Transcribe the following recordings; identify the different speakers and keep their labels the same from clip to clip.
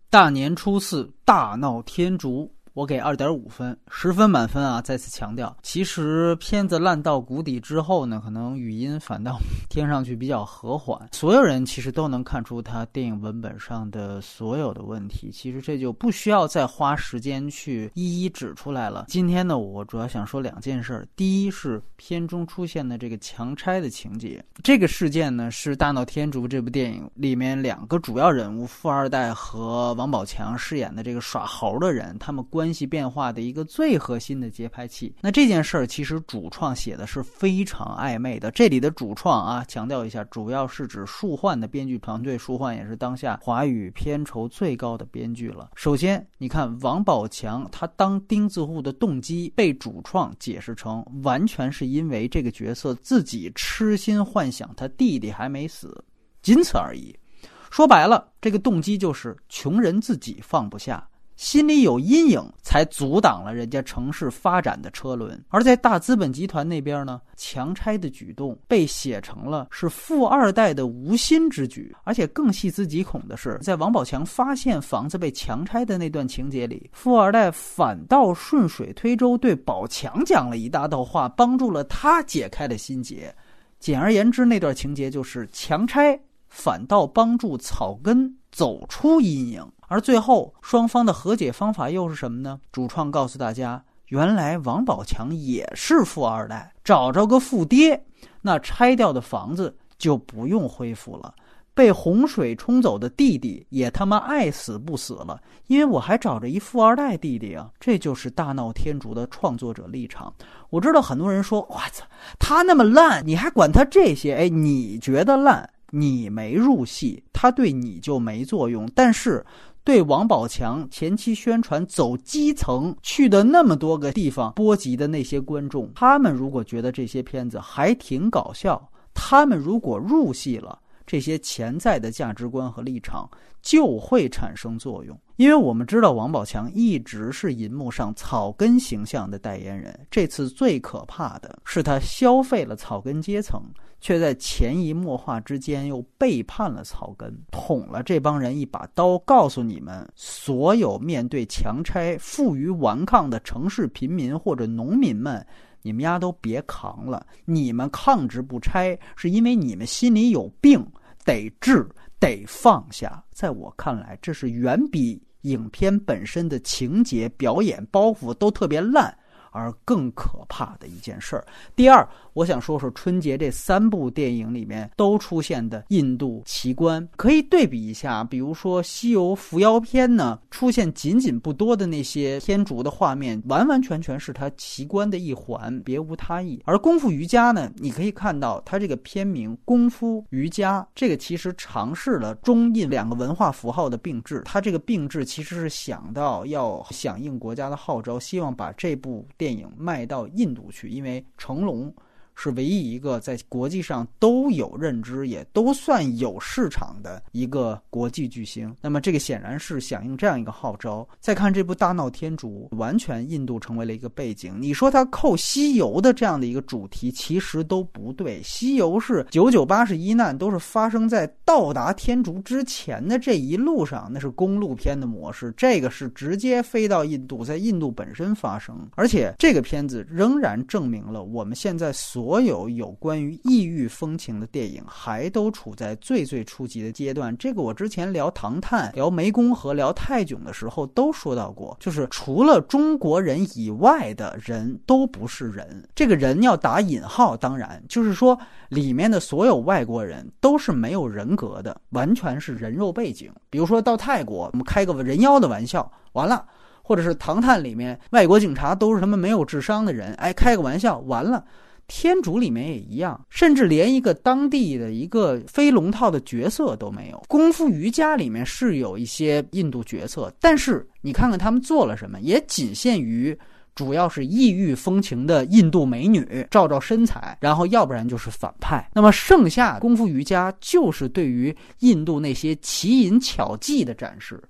Speaker 1: 大年初四大闹天竺，我给2.5分，10分满分啊！再次强调，其实片子烂到谷底之后呢，可能语音反倒听上去比较和缓，所有人其实都能看出他电影文本上的所有的问题，其实这就不需要再花时间去一一指出来了。今天呢，我主要想说2件事。第一是片中出现的这个强拆的情节，这个事件呢是《大闹天竺》这部电影里面2个主要人物富二代和王宝强饰演的这个耍猴的人，他们关系变化的一个最核心的节拍器。那这件事儿其实主创写的是非常暧昧的，这里的主创啊，强调一下，主要是指树焕的编剧团队，树焕也是当下华语片酬最高的编剧了。首先你看王宝强他当钉子户的动机被主创解释成完全是因为这个角色自己痴心幻想他弟弟还没死，仅此而已。说白了，这个动机就是穷人自己放不下，心里有阴影才阻挡了人家城市发展的车轮。而在大资本集团那边呢，强拆的举动被写成了是富二代的无心之举。而且更细思极恐的是，在王宝强发现房子被强拆的那段情节里，富二代反倒顺水推舟对宝强讲了一大道话，帮助了他解开了心结。简而言之，那段情节就是强拆反倒帮助草根走出阴影。而最后双方的和解方法又是什么呢？主创告诉大家，原来王宝强也是富二代，找着个富爹，那拆掉的房子就不用恢复了，被洪水冲走的弟弟也他妈爱死不死了，因为我还找着一富二代弟弟啊。这就是大闹天竺的创作者立场。我知道很多人说，哇操，他那么烂你还管他这些？哎，你觉得烂，你没入戏，他对你就没作用。但是对王宝强前期宣传走基层去的那么多个地方波及的那些观众，他们如果觉得这些片子还挺搞笑，他们如果入戏了，这些潜在的价值观和立场就会产生作用。因为我们知道王宝强一直是银幕上草根形象的代言人，这次最可怕的是他消费了草根阶层，却在潜移默化之间又背叛了草根，捅了这帮人一把刀，告诉你们，所有面对强拆负隅顽抗的城市贫民或者农民们，你们丫都别扛了，你们抗制不拆是因为你们心里有病，得治，得放下。在我看来，这是远比影片本身的情节、表演、包袱都特别烂而更可怕的一件事儿。第二，我想说说春节这3部电影里面都出现的印度奇观，可以对比一下。比如说西游伏妖篇呢，出现仅仅不多的那些天竺的画面，完完全全是它奇观的一环，别无他意。而功夫瑜伽呢，你可以看到它这个片名功夫瑜伽，这个其实尝试了中印2个文化符号的并置，它这个并置其实是想到要响应国家的号召，希望把这部电影卖到印度去。因为成龙是唯一一个在国际上都有认知也都算有市场的一个国际巨星，那么这个显然是响应这样一个号召。再看这部大闹天竺，完全印度成为了一个背景，你说它扣西游的这样的一个主题其实都不对，西游是998难都是发生在到达天竺之前的这一路上，那是公路片的模式，这个是直接飞到印度，在印度本身发生。而且这个片子仍然证明了我们现在所有有关于异域风情的电影还都处在最初级的阶段。这个我之前聊唐探、聊湄公河、聊泰囧的时候都说到过，就是除了中国人以外的人都不是人。这个人要打引号，当然就是说里面的所有外国人都是没有人格的，完全是人肉背景。比如说到泰国，我们开个人妖的玩笑，完了。或者是唐探里面外国警察都是什么没有智商的人，哎，开个玩笑，完了。天竺里面也一样，甚至连一个当地的一个非龙套的角色都没有。功夫瑜伽里面是有一些印度角色，但是你看看他们做了什么，也仅限于主要是异域风情的印度美女照身材，然后要不然就是反派。那么剩下功夫瑜伽就是对于印度那些奇淫巧技的展示。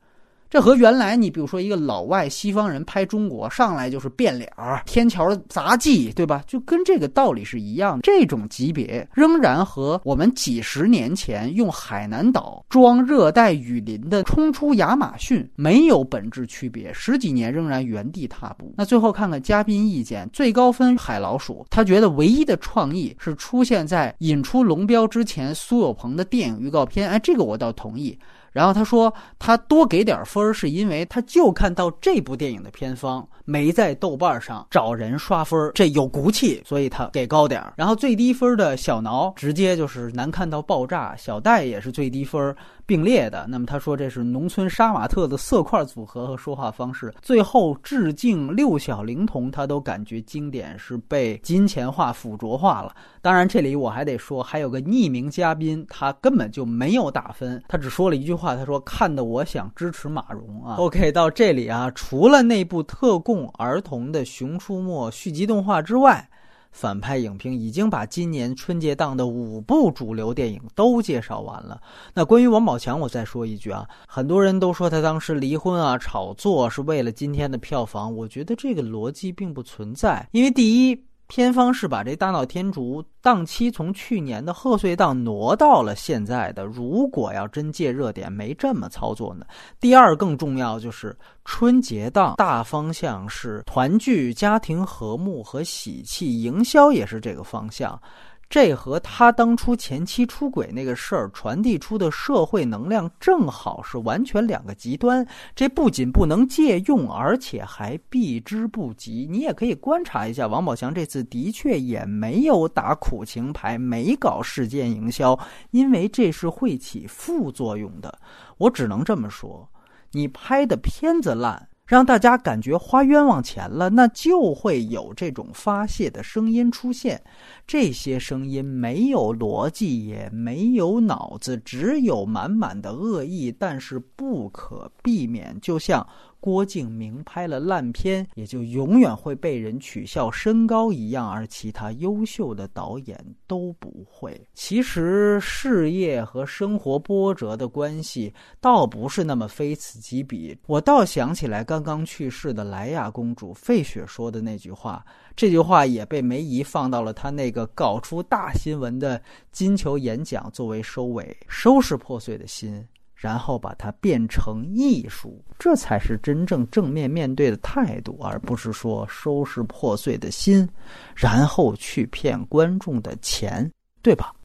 Speaker 1: 这和原来你比如说一个老外西方人拍中国上来就是变脸儿、天桥杂技，对吧？就跟这个道理是一样的。这种级别仍然和我们几十年前用海南岛装热带雨林的冲出亚马逊没有本质区别，10几年仍然原地踏步。那最后看看嘉宾意见，最高分海老鼠，他觉得唯一的创意是出现在引出龙标之前苏有朋的电影预告片，哎，这个我倒同意。然后他说他多给点分是因为他就看到这部电影的片方没在豆瓣上找人刷分，这有骨气，所以他给高点。然后最低分的小挠直接就是难看到爆炸，小戴也是最低分并列的。那么他说这是农村杀马特的色块组合和说话方式。最后致敬六小龄童，他都感觉经典是被金钱化附着化了。当然这里我还得说还有个匿名嘉宾，他根本就没有打分，他只说了一句话，他说看得我想支持马蓉啊。 OK， 到这里啊，除了那部特供儿童的熊出没续集动画之外，反派影评已经把今年春节档的5部主流电影都介绍完了。那关于王宝强我再说一句啊，很多人都说他当时离婚啊炒作是为了今天的票房，我觉得这个逻辑并不存在。因为第一，片方是把这大闹天竺档期从去年的贺岁档挪到了现在的，如果要真借热点没这么操作呢。第二，更重要就是春节档大方向是团聚、家庭和睦和喜气，营销也是这个方向。这和他当初前妻出轨那个事儿传递出的社会能量正好是完全两个极端，这不仅不能借用，而且还避之不及。你也可以观察一下，王宝强这次的确也没有打苦情牌，没搞事件营销，因为这是会起副作用的。我只能这么说，你拍的片子烂，让大家感觉花冤枉钱了，那就会有这种发泄的声音出现。这些声音没有逻辑，也没有脑子，只有满满的恶意，但是不可避免。就像郭敬明拍了烂片，也就永远会被人取笑身高一样，而其他优秀的导演都不会。其实事业和生活波折的关系倒不是那么非此即彼。我倒想起来刚刚去世的莱娅公主费雪说的那句话，这句话也被梅姨放到了她那个搞出大新闻的金球演讲作为收尾，收拾破碎的心，然后把它变成艺术，这才是真正正面面对的态度，而不是说收拾破碎的心，然后去骗观众的钱，对吧？